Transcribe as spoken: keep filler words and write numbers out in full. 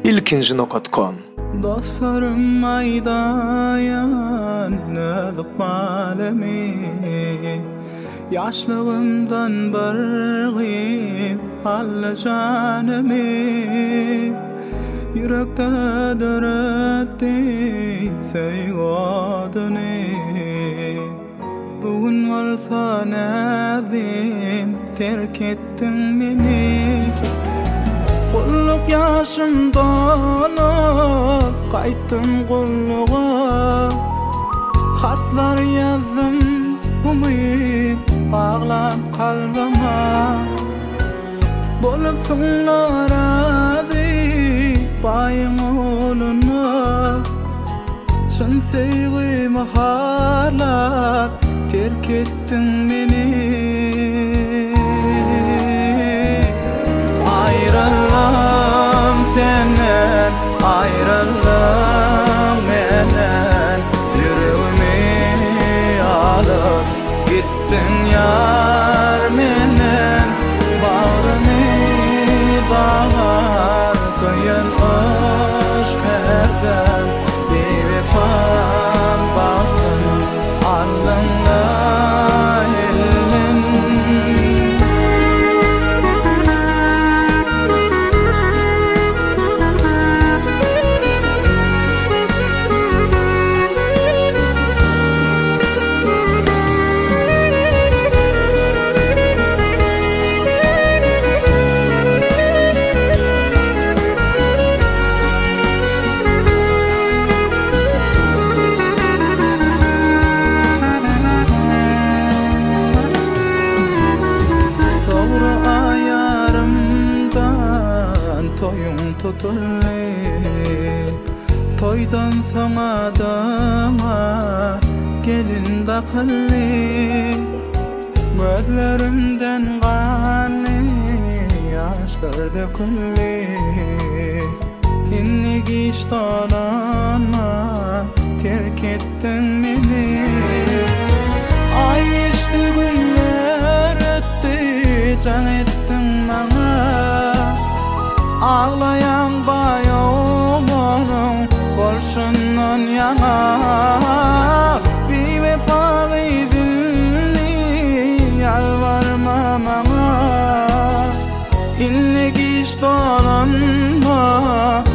ilkinji nokta com. Dostlarım aydayan nödük malemi, yaşlığımdan bargip alla canemi, yürekte döretti sevgoduni. Bugün olsa nedim terk ettin meni, kulluk yaşım dolup qayttım kulluğa. Hatlar yazdım umid bağlap kalbama, bolupsun narazi bayın oluna. Sen sevgimi harlap terk ettin beni. Ayrıldım senden, ayrıldım menden, yüreğimi alıp gittin yar menden. Bağrını bağlar kıyın aşk herden, bir vefam baktın alnına elin. Tutulli toydan sonra dama gelin dakılli, gözlerimden kanlı yaşlar dökülli. İnni giş dolana terk ettin beni. Ay işte günler öttü can ettin bana. Ağlayan bayoğlum bolşundan yana, bir vefa idinli yalvarma bana. İnne giş dolanma